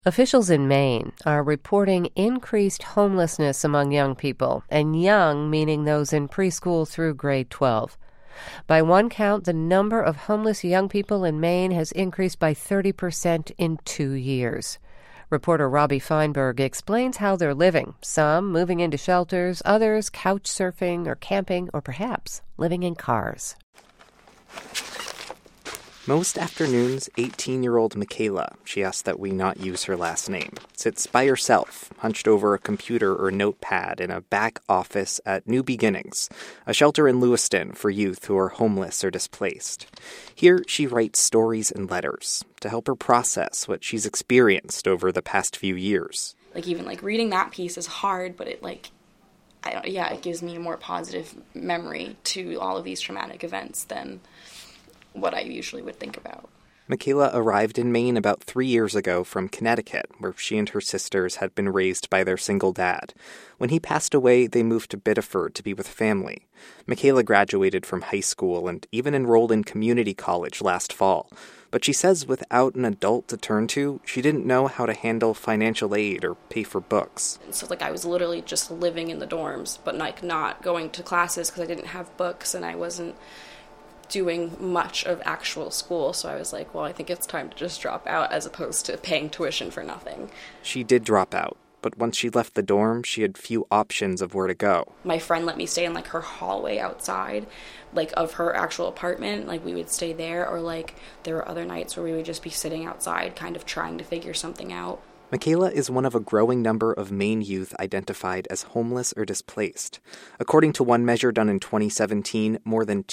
Officials in Maine are reporting increased homelessness among young people, and young meaning those in preschool through grade 12. By one count, the number of homeless young people in Maine has increased by 30% in 2 years. Reporter Robbie Feinberg explains how they're living, some moving into shelters, others couch surfing or camping, or perhaps living in cars. Most afternoons, 18-year-old Michaela, she asks that we not use her last name, sits by herself, hunched over a computer or notepad in a back office at New Beginnings, a shelter in Lewiston for youth who are homeless or displaced. Here, she writes stories and letters to help her process what she's experienced over the past few years. Even reading that piece is hard, but it gives me a more positive memory to all of these traumatic events than what I usually would think about. Michaela arrived in Maine about 3 years ago from Connecticut, where she and her sisters had been raised by their single dad. When he passed away, they moved to Biddeford to be with family. Michaela graduated from high school and even enrolled in community college last fall. But she says without an adult to turn to, she didn't know how to handle financial aid or pay for books. So I was literally just living in the dorms, but not going to classes because I didn't have books and I wasn't doing much of actual school, so I was like, well, I think it's time to just drop out as opposed to paying tuition for nothing. She did drop out, but once she left the dorm, she had few options of where to go. My friend let me stay in her hallway outside, of her actual apartment. We would stay there, or there were other nights where we would just be sitting outside kind of trying to figure something out. Michaela is one of a growing number of Maine youth identified as homeless or displaced. According to one measure done in 2017, more than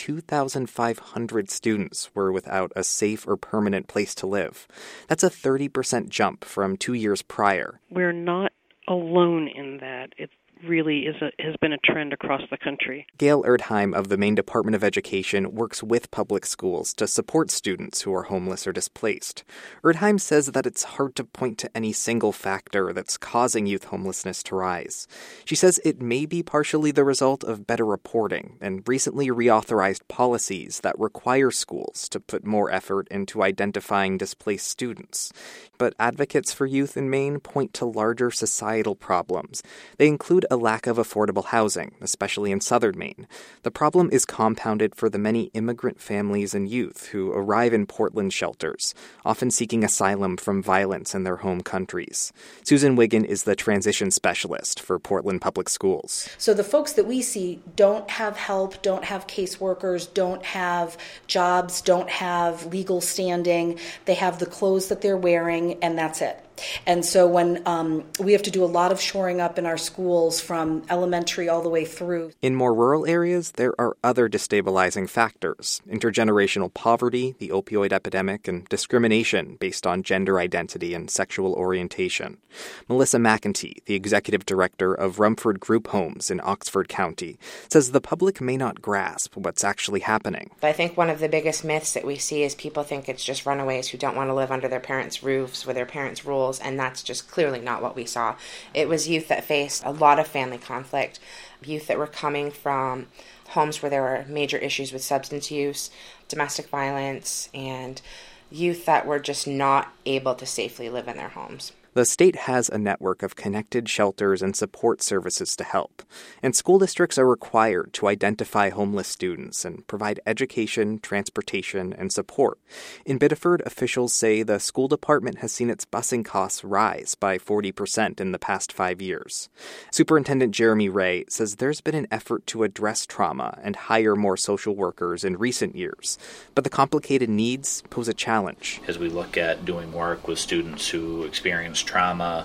2,500 students were without a safe or permanent place to live. That's a 30% jump from 2 years prior. We're not alone in that. It really has been a trend across the country. Gail Erdheim of the Maine Department of Education works with public schools to support students who are homeless or displaced. Erdheim says that it's hard to point to any single factor that's causing youth homelessness to rise. She says it may be partially the result of better reporting and recently reauthorized policies that require schools to put more effort into identifying displaced students. But advocates for youth in Maine point to larger societal problems. They include a lack of affordable housing, especially in southern Maine. The problem is compounded for the many immigrant families and youth who arrive in Portland shelters, often seeking asylum from violence in their home countries. Susan Wiggin is the transition specialist for Portland Public Schools. So the folks that we see don't have help, don't have caseworkers, don't have jobs, don't have legal standing. They have the clothes that they're wearing, and that's it. And so when we have to do a lot of shoring up in our schools from elementary all the way through. In more rural areas, there are other destabilizing factors: intergenerational poverty, the opioid epidemic, and discrimination based on gender identity and sexual orientation. Melissa McEntee, the executive director of Rumford Group Homes in Oxford County, says the public may not grasp what's actually happening. I think one of the biggest myths that we see is people think it's just runaways who don't want to live under their parents' roofs with their parents' rules. And that's just clearly not what we saw. It was youth that faced a lot of family conflict, youth that were coming from homes where there were major issues with substance use, domestic violence, and youth that were just not able to safely live in their homes. The state has a network of connected shelters and support services to help, and school districts are required to identify homeless students and provide education, transportation, and support. In Biddeford, officials say the school department has seen its busing costs rise by 40% in the past 5 years. Superintendent Jeremy Ray says there's been an effort to address trauma and hire more social workers in recent years, but the complicated needs pose a challenge. As we look at doing work with students who experience trauma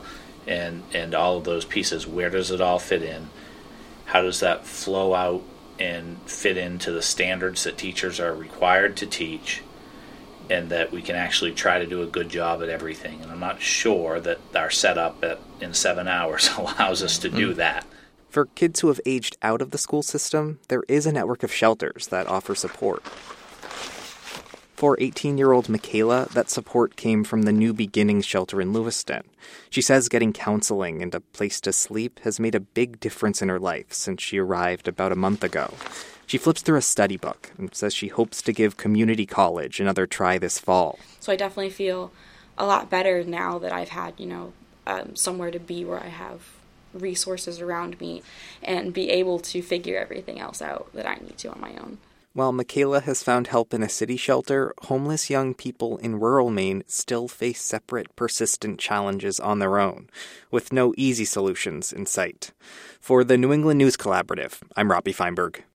and all of those pieces, where does it all fit in? How does that flow out and fit into the standards that teachers are required to teach, and that we can actually try to do a good job at everything? And I'm not sure that our setup in 7 hours allows us to do that. For kids who have aged out of the school system, there is a network of shelters that offer support. For 18-year-old Michaela, that support came from the New Beginnings shelter in Lewiston. She says getting counseling and a place to sleep has made a big difference in her life since she arrived about a month ago. She flips through a study book and says she hopes to give community college another try this fall. So I definitely feel a lot better now that I've had, somewhere to be where I have resources around me and be able to figure everything else out that I need to on my own. While Michaela has found help in a city shelter, homeless young people in rural Maine still face separate, persistent challenges on their own, with no easy solutions in sight. For the New England News Collaborative, I'm Robbie Feinberg.